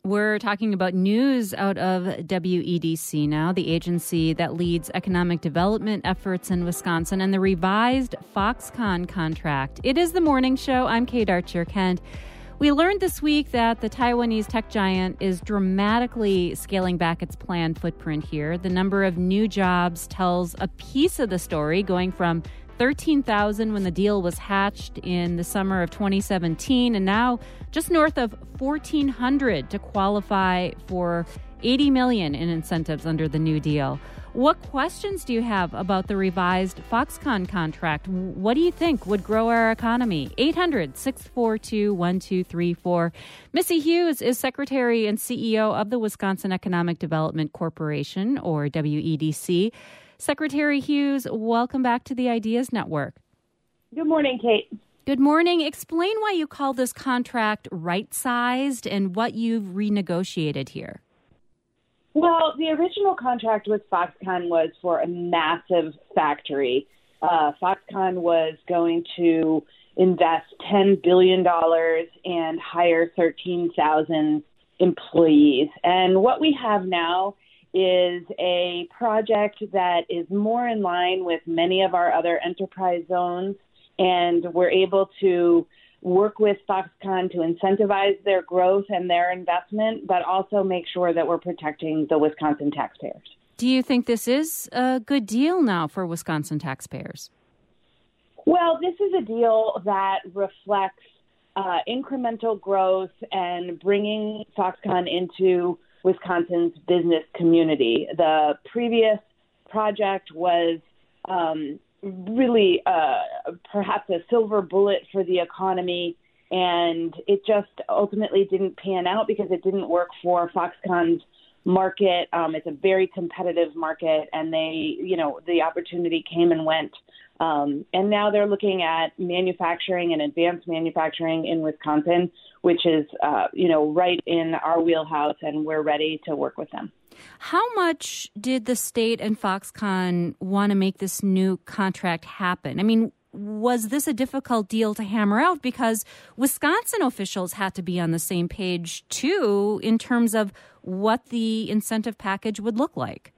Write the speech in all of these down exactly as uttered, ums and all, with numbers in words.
We're talking about news out of W E D C now, the agency that leads economic development efforts in Wisconsin, and the revised Foxconn contract. It is the morning show. I'm Kate Archer-Kent. We learned this week that the Taiwanese tech giant is dramatically scaling back its planned footprint here. The number of new jobs tells a piece of the story, going from thirteen thousand when the deal was hatched in the summer of twenty seventeen, and now just north of fourteen hundred to qualify for eighty million dollars in incentives under the new deal. What questions do you have about the revised Foxconn contract? What do you think would grow our economy? eight hundred, six four two, one two three four. Missy Hughes is Secretary and C E O of the Wisconsin Economic Development Corporation, or W E D C. Secretary Hughes, welcome back to the Ideas Network. Good morning, Kate. Good morning. Explain why you call this contract right-sized and what you've renegotiated here. Well, the original contract with Foxconn was for a massive factory. Uh, Foxconn was going to invest ten billion dollars and hire thirteen thousand employees. And what we have now is a project that is more in line with many of our other enterprise zones, and we're able to work with Foxconn to incentivize their growth and their investment, but also make sure that we're protecting the Wisconsin taxpayers. Do you think this is a good deal now for Wisconsin taxpayers? Well, this is a deal that reflects uh, incremental growth and bringing Foxconn into Wisconsin's business community. The previous project was um, really uh, perhaps a silver bullet for the economy, and it just ultimately didn't pan out because it didn't work for Foxconn's market. Um, it's a very competitive market, and they, you know, the opportunity came and went. Um, and now they're looking at manufacturing and advanced manufacturing in Wisconsin, which is, uh, you know, right in our wheelhouse, and we're ready to work with them. How much did the state and Foxconn want to make this new contract happen? I mean, was this a difficult deal to hammer out? Because Wisconsin officials had to be on the same page, too, in terms of what the incentive package would look like.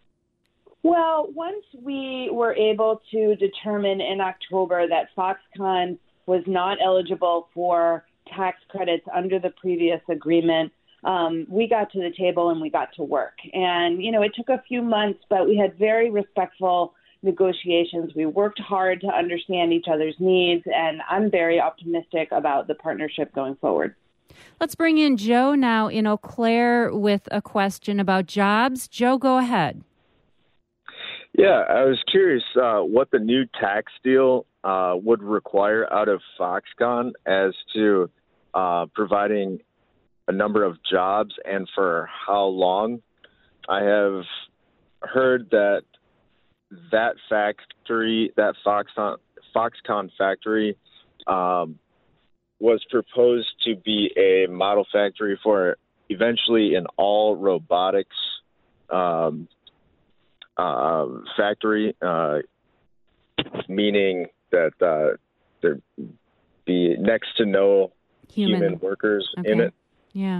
Well, once we were able to determine in October that Foxconn was not eligible for tax credits under the previous agreement, um, we got to the table and we got to work. And, you know, it took a few months, but we had very respectful negotiations. We worked hard to understand each other's needs, and I'm very optimistic about the partnership going forward. Let's bring in Joe now in Eau Claire with a question about jobs. Joe, go ahead. Yeah, I was curious uh, what the new tax deal uh, would require out of Foxconn as to uh, providing a number of jobs and for how long. I have heard that that factory, that Foxconn, Foxconn factory, um, was proposed to be a model factory for eventually an all robotics um Uh, factory, uh, meaning that uh, there be next to no human, human workers okay. in it. Yeah.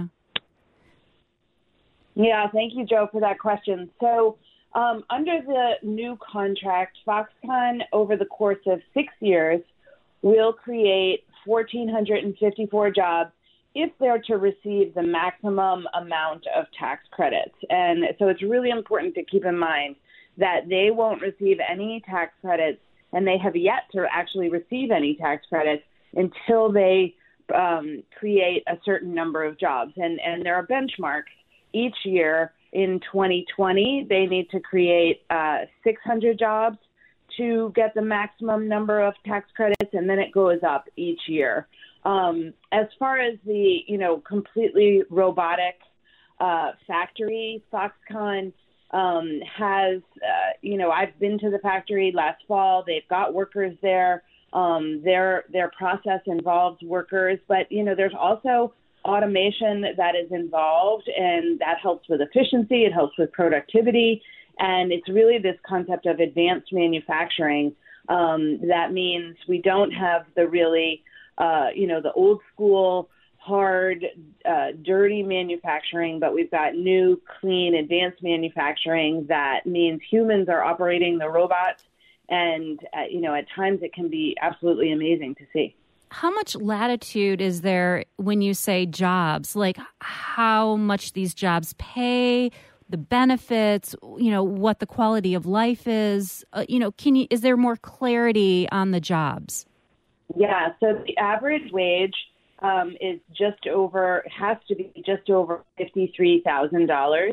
Yeah, thank you, Joe, for that question. So um, under the new contract, Foxconn, over the course of six years, will create one thousand four hundred fifty-four jobs if they're to receive the maximum amount of tax credits. And so it's really important to keep in mind that they won't receive any tax credits, and they have yet to actually receive any tax credits until they um, create a certain number of jobs. And, and there are benchmarks. Each year in twenty twenty, they need to create uh, six hundred jobs to get the maximum number of tax credits, and then it goes up each year. Um, as far as the, you know, completely robotic uh, factory, Foxconn um, has, uh, you know, I've been to the factory last fall. They've got workers there. Um, their their process involves workers, but, you know, there's also automation that is involved, and that helps with efficiency. It helps with productivity. And it's really this concept of advanced manufacturing. Um, that means we don't have the really, uh, you know, the old school hard, uh, dirty manufacturing, but we've got new, clean, advanced manufacturing that means humans are operating the robots. And, uh, you know, at times it can be absolutely amazing to see. How much latitude is there when you say jobs? Like how much these jobs pay, the benefits, you know, what the quality of life is? Uh, you know, can you, is there more clarity on the jobs? Yeah, so the average wage um, is just over, has to be just over fifty-three thousand dollars.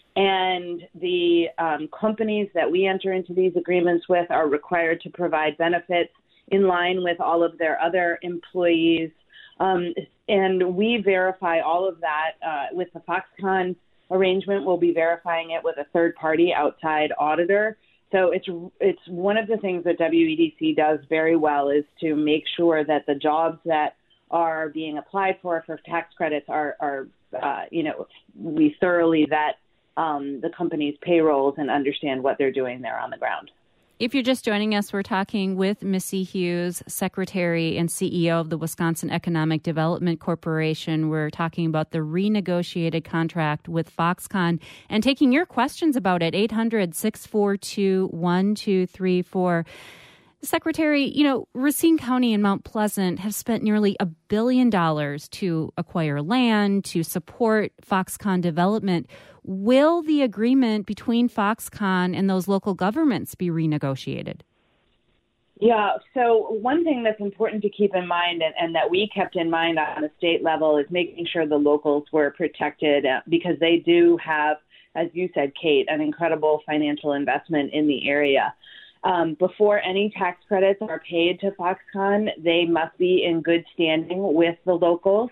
And the um, companies that we enter into these agreements with are required to provide benefits in line with all of their other employees. Um, and we verify all of that uh, with the Foxconn arrangement. We'll be verifying it with a third-party outside auditor. So it's it's one of the things that W E D C does very well is to make sure that the jobs that are being applied for for tax credits are, are uh, you know, we thoroughly vet um, the company's payrolls and understand what they're doing there on the ground. If you're just joining us, we're talking with Missy Hughes, Secretary and C E O of the Wisconsin Economic Development Corporation. We're talking about the renegotiated contract with Foxconn and taking your questions about it, eight hundred, six four two, one two three four. Secretary, you know, Racine County and Mount Pleasant have spent nearly a billion dollars to acquire land, to support Foxconn development. Will the agreement between Foxconn and those local governments be renegotiated? Yeah, so one thing that's important to keep in mind and, and that we kept in mind on the state level is making sure the locals were protected uh, because they do have, as you said, Kate, an incredible financial investment in the area. Um, before any tax credits are paid to Foxconn, they must be in good standing with the locals.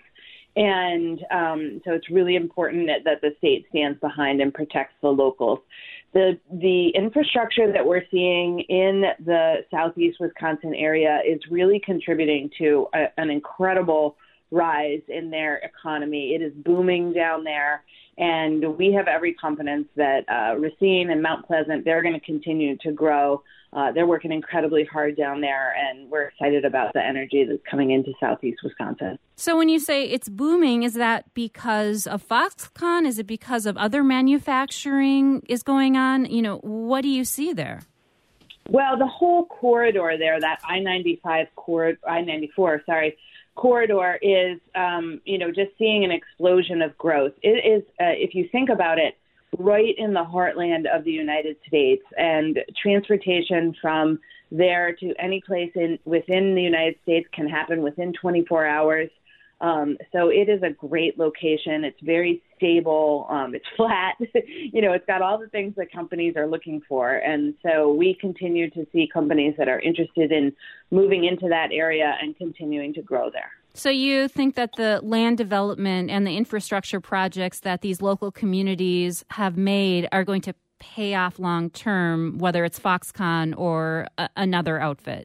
And um, so it's really important that, that the state stands behind and protects the locals. The the infrastructure that we're seeing in the southeast Wisconsin area is really contributing to a, an incredible rise in their economy. It is booming down there. And we have every confidence that uh, Racine and Mount Pleasant, they're going to continue to grow. Uh, they're working incredibly hard down there, and we're excited about the energy that's coming into southeast Wisconsin. So when you say it's booming, is that because of Foxconn? Is it because of other manufacturing is going on? You know, what do you see there? Well, the whole corridor there, that I ninety-five corridor, I ninety-four, sorry, corridor is, um, you know, just seeing an explosion of growth. It is, uh, if you think about it, right in the heartland of the United States, and transportation from there to any place in within the United States can happen within twenty-four hours. Um, so it is a great location. It's very stable. Um, it's flat. You know, it's got all the things that companies are looking for. And so we continue to see companies that are interested in moving into that area and continuing to grow there. So you think that the land development and the infrastructure projects that these local communities have made are going to pay off long term, whether it's Foxconn or a- another outfit?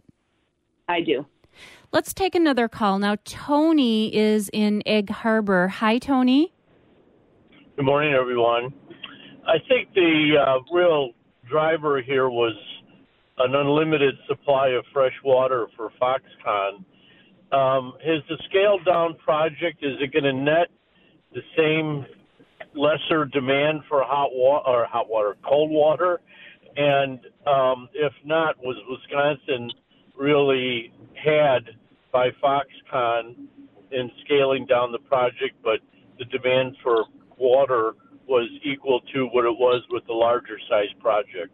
I do. Let's take another call now. Tony is in Egg Harbor. Hi, Tony. Good morning, everyone. I think the uh, real driver here was an unlimited supply of fresh water for Foxconn. Um, is the scaled-down project, is it going to net the same lesser demand for hot water, or hot water, cold water? And um, if not, was Wisconsin really had by Foxconn in scaling down the project, but the demand for water was equal to what it was with the larger size project?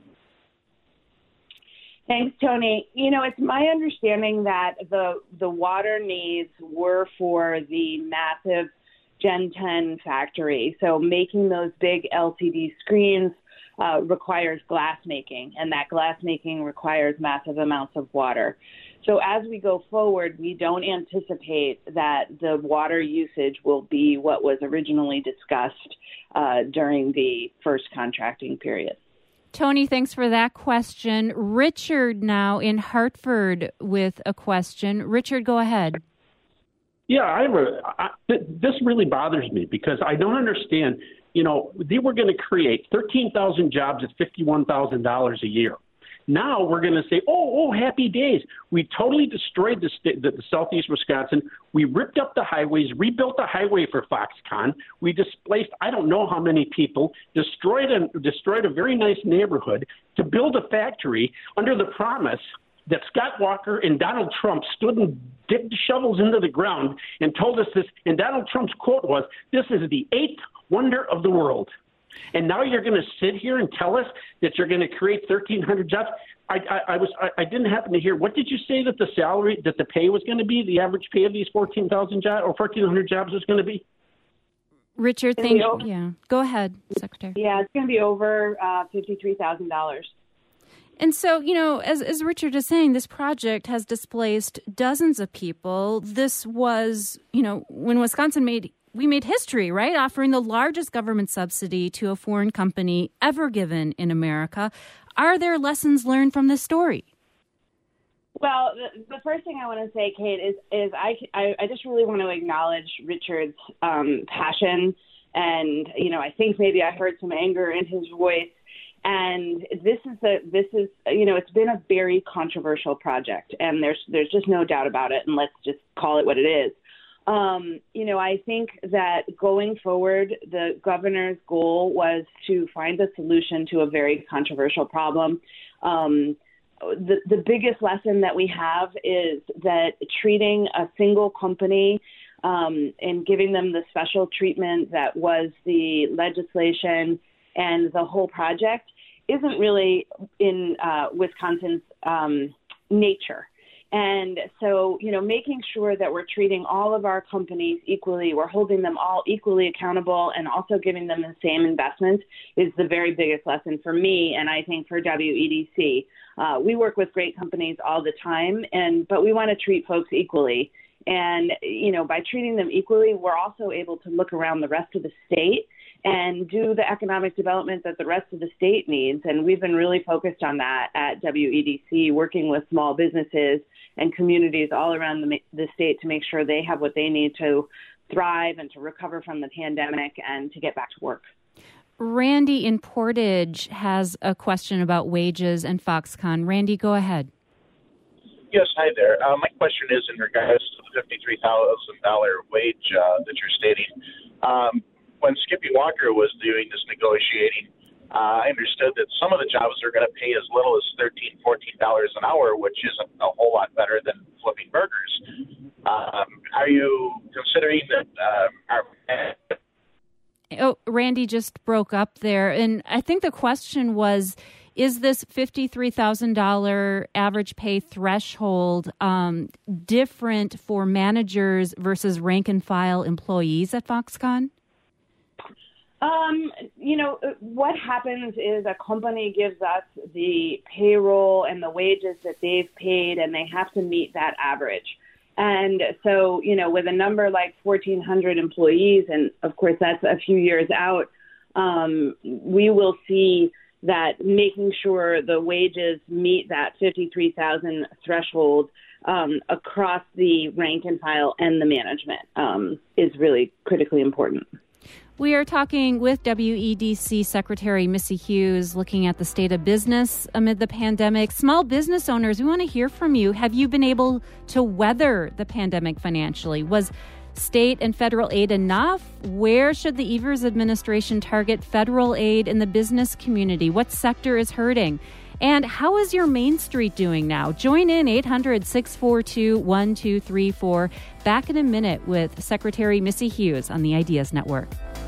Thanks, Tony. You know, it's my understanding that the the water needs were for the massive Gen ten factory. So making those big L C D screens uh, requires glass making, and that glass making requires massive amounts of water. So as we go forward, we don't anticipate that the water usage will be what was originally discussed uh, during the first contracting period. Tony, thanks for that question. Richard now in Hartford with a question. Richard, go ahead. Yeah, I, I, this really bothers me because I don't understand. You know, they were going to create thirteen thousand jobs at fifty-one thousand dollars a year. Now we're going to say, oh, oh, happy days. We totally destroyed the, st- the, the southeast Wisconsin. We ripped up the highways, rebuilt the highway for Foxconn. We displaced I don't know how many people, destroyed a, destroyed a very nice neighborhood to build a factory under the promise that Scott Walker and Donald Trump stood and digged shovels into the ground and told us this. And Donald Trump's quote was, this is the eighth wonder of the world. And now you're going to sit here and tell us that you're going to create thirteen hundred jobs. I, I, I was I, I didn't happen to hear. What did you say that the salary, that the pay was going to be? The average pay of these fourteen thousand jobs or fourteen hundred jobs was going to be? Richard, thank you. Yeah, go ahead, Secretary. Yeah, it's going to be over uh, fifty-three thousand dollars. And so, you know, as, as Richard is saying, this project has displaced dozens of people. This was, you know, when Wisconsin made, we made history, right? Offering the largest government subsidy to a foreign company ever given in America. Are there lessons learned from this story? Well, the, the first thing I want to say, Kate, is is I, I, I just really want to acknowledge Richard's um, passion. And, you know, I think maybe I heard some anger in his voice. And this is a this is you know it's been a very controversial project, and there's there's just no doubt about it. And let's just call it what it is. Um, you know, I think that going forward, the governor's goal was to find a solution to a very controversial problem. Um, the the biggest lesson that we have is that treating a single company um, and giving them the special treatment that was the legislation and the whole project isn't really in uh, Wisconsin's um, nature. And so, you know, making sure that we're treating all of our companies equally, we're holding them all equally accountable, and also giving them the same investment is the very biggest lesson for me, and I think for W E D C. Uh, we work with great companies all the time, and but we want to treat folks equally. And, you know, by treating them equally, we're also able to look around the rest of the state and do the economic development that the rest of the state needs. And we've been really focused on that at W E D C, working with small businesses and communities all around the, the state to make sure they have what they need to thrive and to recover from the pandemic and to get back to work. Randy in Portage has a question about wages and Foxconn. Randy, go ahead. Yes, hi there. Uh, my question is in regards to the fifty-three thousand dollars wage uh, that you're stating. Um, When Skippy Walker was doing this negotiating, uh, I understood that some of the jobs are going to pay as little as thirteen dollars, fourteen dollars an hour, which isn't a whole lot better than flipping burgers. Um, are you considering that? Uh, our... Oh, Randy just broke up there. And I think the question was, is this fifty-three thousand dollars average pay threshold um, different for managers versus rank and file employees at Foxconn? Um, you know, what happens is a company gives us the payroll and the wages that they've paid, and they have to meet that average. And so, you know, with a number like fourteen hundred employees, and of course that's a few years out, um, we will see that making sure the wages meet that fifty-three thousand threshold um, across the rank and file and the management um, is really critically important. We are talking with W E D C Secretary Missy Hughes, looking at the state of business amid the pandemic. Small business owners, we want to hear from you. Have you been able to weather the pandemic financially? Was state and federal aid enough? Where should the Evers administration target federal aid in the business community? What sector is hurting? And how is your Main Street doing now? Join in eight hundred, six four two, one two three four. Back in a minute with Secretary Missy Hughes on the Ideas Network.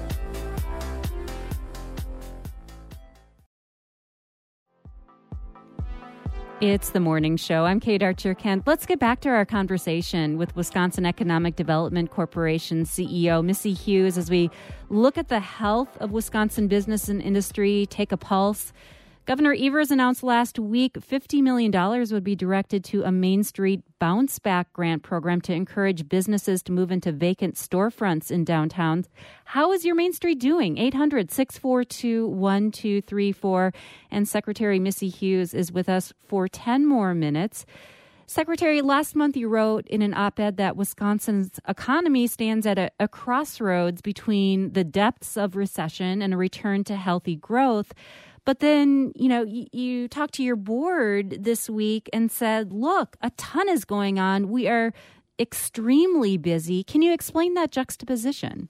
It's the morning show. I'm Kate Archer-Kent. Let's get back to our conversation with Wisconsin Economic Development Corporation C E O Missy Hughes as we look at the health of Wisconsin business and industry, take a pulse. Governor Evers announced last week fifty million dollars would be directed to a Main Street Bounce Back grant program to encourage businesses to move into vacant storefronts in downtowns. How is your Main Street doing? eight hundred, six four two, one two three four. And Secretary Missy Hughes is with us for ten more minutes. Secretary, last month you wrote in an op-ed that Wisconsin's economy stands at a, a crossroads between the depths of recession and a return to healthy growth. But then, you know, you, you talked to your board this week and said, look, a ton is going on. We are extremely busy. Can you explain that juxtaposition?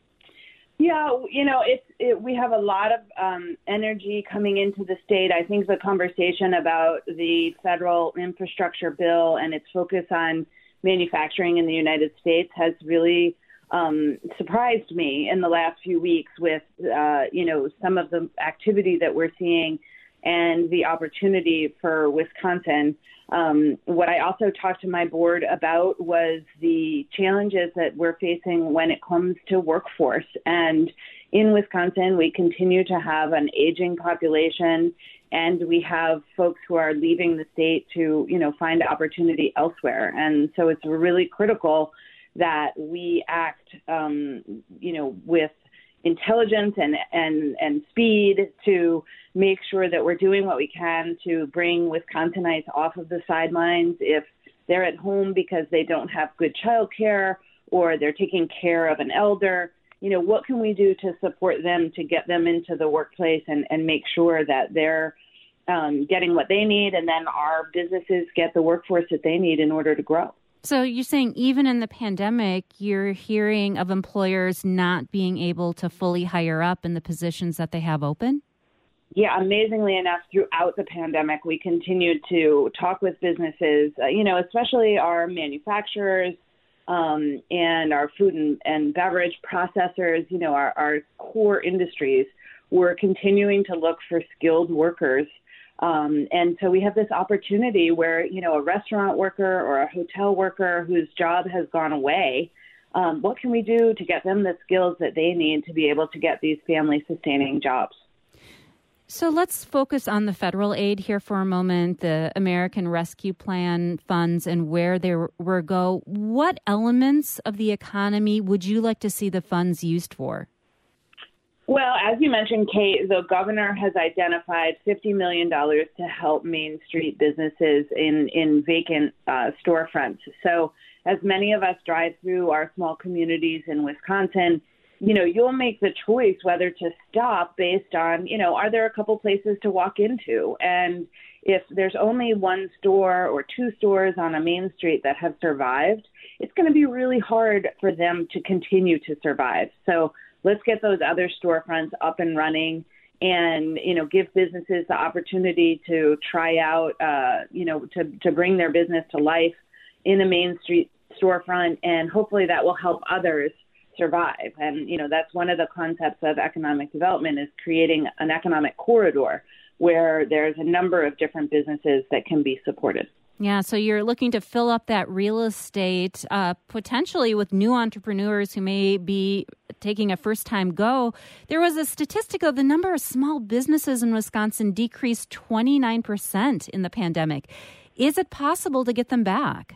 Yeah, you know, it's it, we have a lot of um, energy coming into the state. I think the conversation about the federal infrastructure bill and its focus on manufacturing in the United States has really um, surprised me in the last few weeks with, uh, you know, some of the activity that we're seeing and the opportunity for Wisconsin. Um, what I also talked to my board about was the challenges that we're facing when it comes to workforce. And in Wisconsin, we continue to have an aging population, and we have folks who are leaving the state to, you know, find opportunity elsewhere. And so it's really critical that we act, um, you know, with intelligence and, and, and speed to make sure that we're doing what we can to bring Wisconsinites off of the sidelines if they're at home because they don't have good child care or they're taking care of an elder. You know, what can we do to support them to get them into the workplace and, and make sure that they're um, getting what they need, and then our businesses get the workforce that they need in order to grow. So you're saying even in the pandemic, you're hearing of employers not being able to fully hire up in the positions that they have open? Yeah, amazingly enough, throughout the pandemic, we continued to talk with businesses, uh, you know, especially our manufacturers um, and our food and, and beverage processors, you know, our, our core industries. We're continuing to look for skilled workers. Um, and so we have this opportunity where, you know, a restaurant worker or a hotel worker whose job has gone away, um, what can we do to get them the skills that they need to be able to get these family-sustaining jobs? So let's focus on the federal aid here for a moment, the American Rescue Plan funds and where they were go. What elements of the economy would you like to see the funds used for? Well, as you mentioned, Kate, the governor has identified fifty million dollars to help Main Street businesses in, in vacant uh, storefronts. So as many of us drive through our small communities in Wisconsin, you know, you'll make the choice whether to stop based on, you know, are there a couple places to walk into? And if there's only one store or two stores on a main street that have survived, it's going to be really hard for them to continue to survive. So let's get those other storefronts up and running and, you know, give businesses the opportunity to try out, uh, you know, to, to bring their business to life in a main street storefront. And hopefully that will help others survive. And, you know, that's one of the concepts of economic development is creating an economic corridor where there's a number of different businesses that can be supported. Yeah, so you're looking to fill up that real estate uh, potentially with new entrepreneurs who may be taking a first-time go. There was a statistic of the number of small businesses in Wisconsin decreased twenty-nine percent in the pandemic. Is it possible to get them back?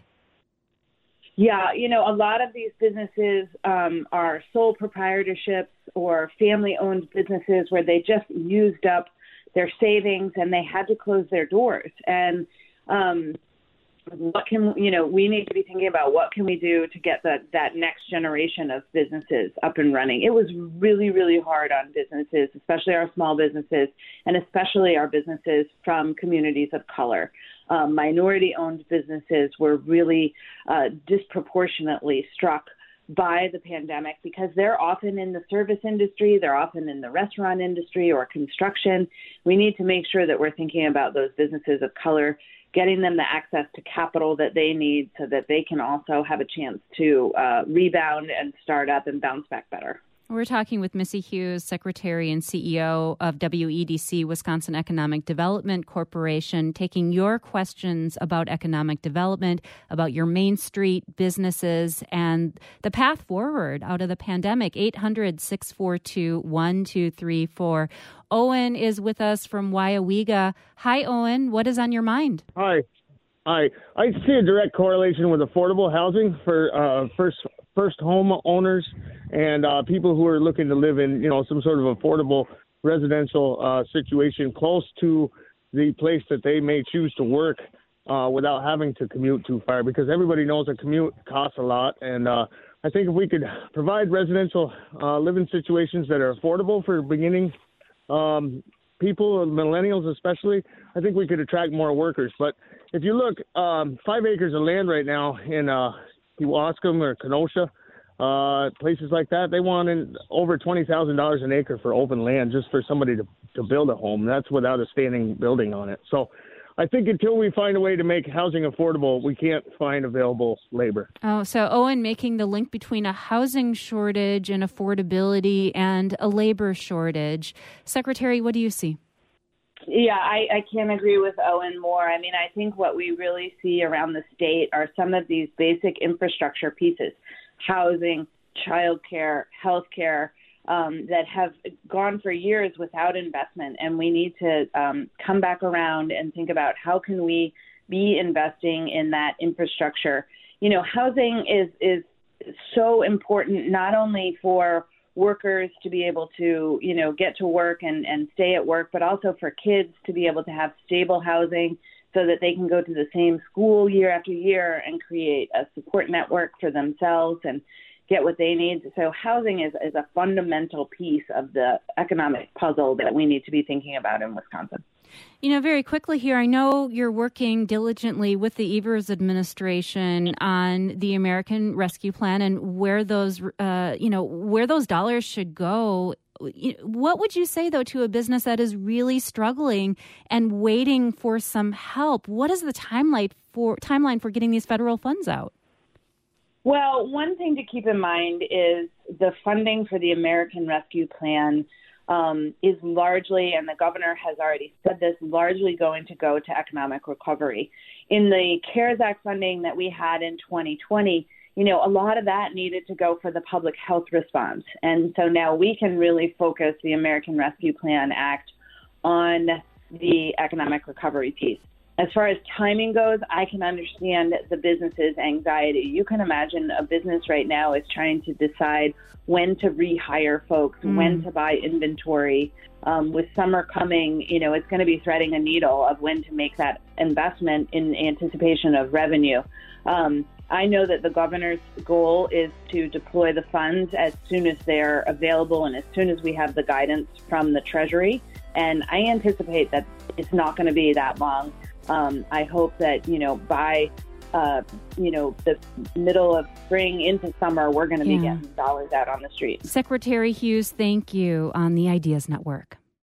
Yeah, you know, a lot of these businesses um, are sole proprietorships or family-owned businesses where they just used up their savings and they had to close their doors. And um, what can, you know, we need to be thinking about what can we do to get the, that next generation of businesses up and running. It was really, really hard on businesses, especially our small businesses, and especially our businesses from communities of color. Um, minority-owned businesses were really uh, disproportionately struck by the pandemic because they're often in the service industry, they're often in the restaurant industry or construction. We need to make sure that we're thinking about those businesses of color, getting them the access to capital that they need so that they can also have a chance to uh, rebound and start up and bounce back better. We're talking with Missy Hughes, Secretary and C E O of W E D C, Wisconsin Economic Development Corporation, taking your questions about economic development, about your Main Street businesses, and the path forward out of the pandemic. eight hundred, six four two, one two three four. Owen is with us from Weyauwega. Hi, Owen. What is on your mind? Hi. Hi. I see a direct correlation with affordable housing for uh, first first home owners and uh, people who are looking to live in, you know, some sort of affordable residential uh, situation close to the place that they may choose to work uh, without having to commute too far, because everybody knows a commute costs a lot. And uh, I think if we could provide residential uh, living situations that are affordable for beginning um, people, millennials especially, I think we could attract more workers. But if you look, um, five acres of land right now in uh, Kewaskum or Kenosha, uh, places like that, they want in over twenty thousand dollars an acre for open land just for somebody to, to build a home. That's without a standing building on it. So I think until we find a way to make housing affordable, we can't find available labor. Oh, so Owen, making the link between a housing shortage and affordability and a labor shortage. Secretary, what do you see? Yeah, I, I can't agree with Owen more. I mean, I think what we really see around the state are some of these basic infrastructure pieces, housing, childcare, healthcare, Um, that have gone for years without investment, and we need to um, come back around and think about how can we be investing in that infrastructure. You know, housing is is so important not only for workers to be able to, you know, get to work and, and stay at work, but also for kids to be able to have stable housing so that they can go to the same school year after year and create a support network for themselves and get what they need. So housing is, is a fundamental piece of the economic puzzle that we need to be thinking about in Wisconsin. You know, very quickly here, I know you're working diligently with the Evers administration on the American Rescue Plan and where those, uh, you know, where those dollars should go. What would you say, though, to a business that is really struggling and waiting for some help? What is the timeline for timeline for getting these federal funds out? Well, one thing to keep in mind is the funding for the American Rescue Plan um, is largely, and the governor has already said this, largely going to go to economic recovery. In the CARES Act funding that we had in twenty twenty, you know, a lot of that needed to go for the public health response. And so now we can really focus the American Rescue Plan Act on the economic recovery piece. As far as timing goes, I can understand the business's anxiety. You can imagine a business right now is trying to decide when to rehire folks, mm. when to buy inventory. Um, with summer coming, you know, it's going to be threading a needle of when to make that investment in anticipation of revenue. Um, I know that the governor's goal is to deploy the funds as soon as they're available and as soon as we have the guidance from the Treasury. And I anticipate that it's not going to be that long. Um, I hope that, you know, by, uh, you know, the middle of spring into summer, we're going to be yeah. getting dollars out on the street. Secretary Hughes, thank you on the Ideas Network.